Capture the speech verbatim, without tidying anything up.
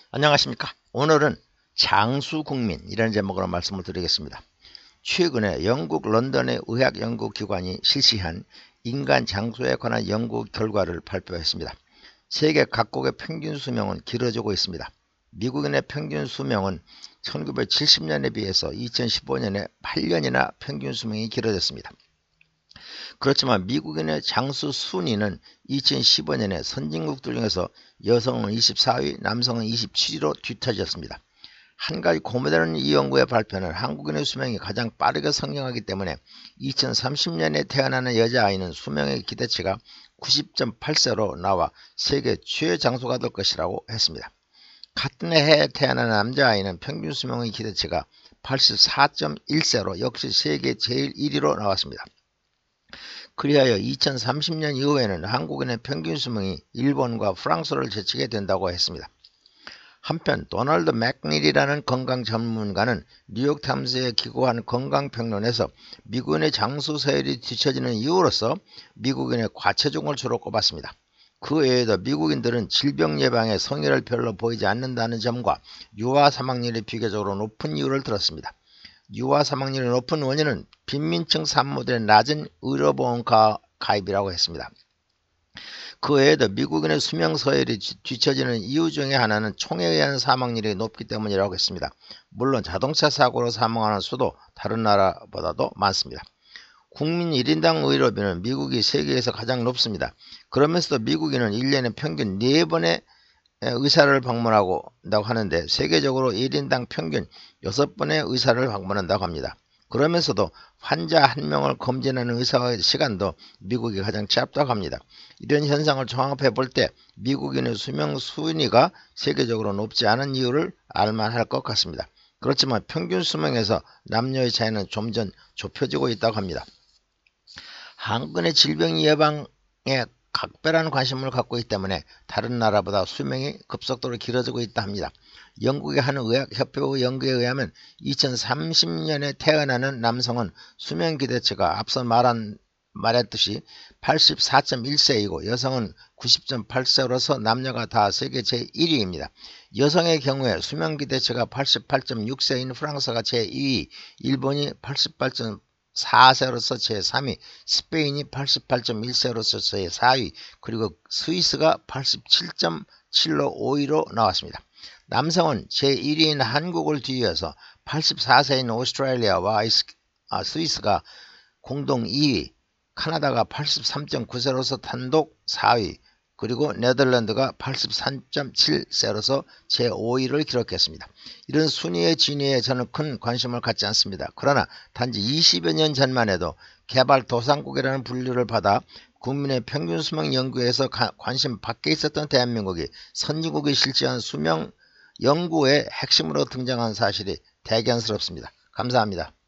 안녕하십니까. 오늘은 장수국민이라는 제목으로 말씀을 드리겠습니다. 최근에 영국 런던의 의학연구기관이 실시한 인간 장수에 관한 연구 결과를 발표했습니다. 세계 각국의 평균 수명은 길어지고 있습니다. 미국인의 평균 수명은 천구백칠십 년에 비해서 이천십오 년에 팔 년이나 평균 수명이 길어졌습니다. 그렇지만 미국인의 장수 순위는 이천십오 년에 선진국들 중에서 여성은 이십사 위, 남성은 이십칠 위로 뒤처졌습니다. 한 가지 고무되는 이 연구의 발표는 한국인의 수명이 가장 빠르게 성장하기 때문에 이천삼십 년에 태어나는 여자아이는 수명의 기대치가 구십 점 팔 세로 나와 세계 최장수가 될 것이라고 했습니다. 같은 해에 태어나는 남자아이는 평균 수명의 기대치가 팔십사 점 일 세로 역시 세계 제일 일 위로 나왔습니다. 그리하여 이천삼십 년 이후에는 한국인의 평균 수명이 일본과 프랑스를 제치게 된다고 했습니다. 한편 도널드 맥닐이라는 건강 전문가는 뉴욕타임스에 기고한 건강평론에서 미국인의 장수 서열이 뒤처지는 이유로서 미국인의 과체중을 주로 꼽았습니다. 그 외에도 미국인들은 질병 예방에 성의를 별로 보이지 않는다는 점과 유아 사망률이 비교적으로 높은 이유를 들었습니다. 유아 사망률이 높은 원인은 빈민층 산모들의 낮은 의료보험 가입이라고 했습니다. 그 외에도 미국인의 수명 서열이 뒤처지는 이유 중에 하나는 총에 의한 사망률이 높기 때문이라고 했습니다. 물론 자동차 사고로 사망하는 수도 다른 나라보다도 많습니다. 국민 일 인당 의료비는 미국이 세계에서 가장 높습니다. 그러면서도 미국인은 일 년에 평균 네 번의 의사를 방문한다고 하는데 세계적으로 일 인당 평균 여섯 번의 의사를 방문한다고 합니다. 그러면서도 환자 한 명을 검진하는 의사의 시간도 미국이 가장 짧다고 합니다. 이런 현상을 종합해 볼 때 미국인의 수명 순위가 세계적으로 높지 않은 이유를 알만할 것 같습니다. 그렇지만 평균 수명에서 남녀의 차이는 점점 좁혀지고 있다고 합니다. 한국인의 질병 예방에 각별한 관심을 갖고 있기 때문에 다른 나라보다 수명이 급속도로 길어지고 있다 합니다. 영국의 한 의학협회 연구에 의하면 이천삼십 년에 태어나는 남성은 수명 기대치가 앞서 말한, 말했듯이 팔십사 점 일 세이고 여성은 구십 점 팔 세로서 남녀가 다 세계 제일 위입니다. 여성의 경우에 수명 기대치가 팔십팔 점 육 세인 프랑스가 제이 위, 일본이 팔십팔 점 사 세로서 제삼 위, 스페인이 팔십팔 점 일 세로서 제사 위, 그리고 스위스가 팔십칠 점 칠로 오 위로 나왔습니다. 남성은 제일 위인 한국을 뒤이어서 팔십사 세인 오스트레일리아와 스위스가 공동 이 위, 카나다가 팔십삼 점 구 세로서 단독 사 위, 그리고 네덜란드가 팔십삼 점 칠 세로서 제오 위를 기록했습니다. 이런 순위의 진위에 저는 큰 관심을 갖지 않습니다. 그러나 단지 이십여 년 전만 해도 개발도상국이라는 분류를 받아 국민의 평균 수명 연구에서 관심 밖에 있었던 대한민국이 선진국이 실시한 수명 연구의 핵심으로 등장한 사실이 대견스럽습니다. 감사합니다.